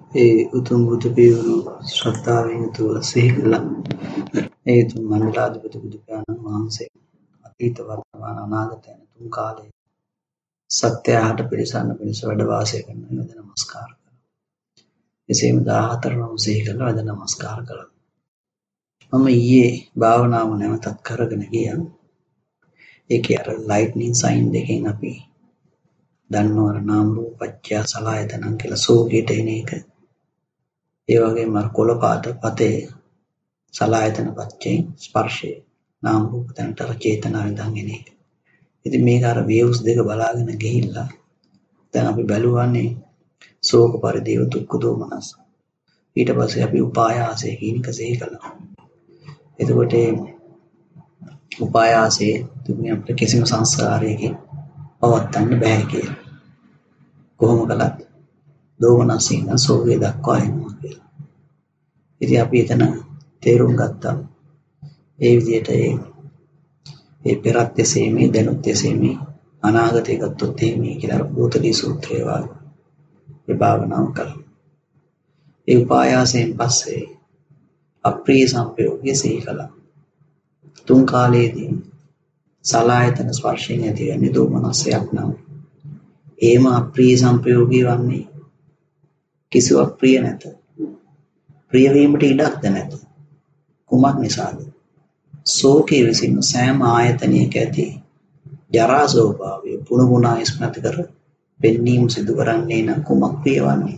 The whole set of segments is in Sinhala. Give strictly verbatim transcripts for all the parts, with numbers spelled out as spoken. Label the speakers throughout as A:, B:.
A: ඒ උතුම් බුදු පියවරු ශ්‍රද්ධාවෙන් යුතුව සිහි කළා. ඒ උතුම් මණ්ඩලාධිපති බුදු පියාණන් වහන්සේ අතීත වර්තමාන අනාගත යන තුන් කාලයේ සත්‍ය අහට පිළිසන්න පිණිස වැඩ වාසය කරන වේද නමස්කාර කරනවා. එසේම දාහතර නම් සිහි කළා වැඩ නමස්කාර කළා. මම ඊයේ භාවනාව නැවතත් කරගෙන ගියා. ඒකේ අර ලයිට්නින් සයින් දෙකෙන් අපි දන්නවර නාම රූප පත්‍ය සලආයතනං කියලා සෝගයට එන එක. ඒ වගේම අර කොළ පාට පතේ සලආයතන පත්‍යෙන් ස්පර්ශේ නාම රූප තන්ට චේතනාවෙන් දන් එන එක. ඉතින් මේක අර වේව්ස් දෙක බලාගෙන ගිහිල්ලා දැන් අපි බැලුවානේ ශෝක පරිදේව දුක්ඛ දෝමනස්. ඊට පස්සේ අපි උපායාසය කියන එක සිහි කළා. එතකොට උපායාසයේ තුමිය අපිට කිසිම සංස්කාරයකින් පවත්වන්න බෑ කියලා. කොහොම කළත් දෝමනසින් සෝගේ දක්වා එනවා කියලා. ඉතින් අපි එතන තේරුම් ගත්තා ඒ විදිහට ඒ ඒ පෙරත් එසේමයි දැනුත් එසේමයි අනාගතය ගත්තොත් එමේ කියලා බෝධි සූත්‍රය වගේ ඒ භාවනාව කළා. ඒ උපායාසයෙන් පස්සේ අප්‍රිය සංපයෝගය සිහි කළා. තුන් කාලයේදී සලආයතන ස්පර්ශයෙන් ඇතිවන්නේ දෝමනසයක් නම් ඒම අප්‍රිය සංපයෝගී වන්නේ කිසිවක් ප්‍රිය නැත. ප්‍රිය වීමට ඉඩක්ද නැත. කුමක් නිසාද? ශෝකයේ විසින් සෑම ආයතනයක ඇති ජරා ස්වභාවය පුන පුනා ඉස්මතු කර පෙන්වීම සිදු කරන්නේ නම් කුමක් ප්‍රිය වන්නේ?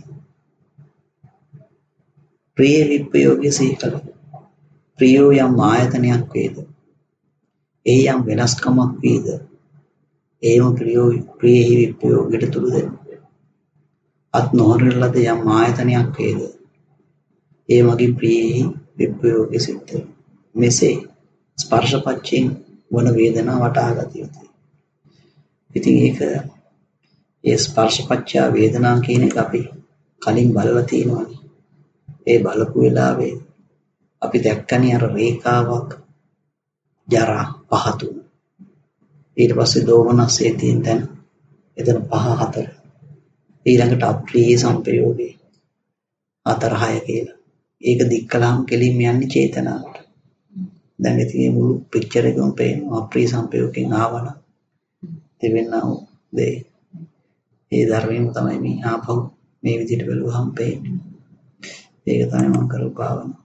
A: ප්‍රිය විප්‍රයෝගී සිහි කළා. ප්‍රියෝ යම් ආයතනයක් වේද ඒ යම් වෙනස්කමක් වේද ඒම ප්‍රියෝ ප්‍රියෙහි විප්‍රයෝගයට තුරු දෙන්න. අත් නොහරින ලද යම් ආයතනයක් වේද ඒ මගේ ප්‍රියෙහි විප්‍රයෝගය සිද්ධ. මෙසේ ස්පර්ශපච්චයෙන් වන වේදනා වටහා ගත යුතුයි. ඉතින් ඒක ඒ ස්පර්ශපච්චය වේදනා කියන එක අපි කලින් බලලා තියෙනවානේ. ඒ බලපු වෙලාවේ අපි දැක්කනේ අර රේඛාවක් ජරා පහතු. ඊට පස්සේ දෝමනස්සේ තියෙන තැන එතන පහ හතර. ඊළඟට අප්‍රිය සංපයෝගේ හතර හය කියලා. ඒක දික් කළාම කෙලින්ම යන්නේ චේතනාවට. දැන් ඉතින් මුළු පික්චර් එකම පේනවා අප්‍රිය සංපයෝගයෙන් ආවන. දෙවෙනා දෙයි. ඒ ධර්මයෙන් තමයි මේ ආපහු මේ විදිහට බැලුවහම පේන්නේ. ඒක තමයි මම කරපු භාවනාව.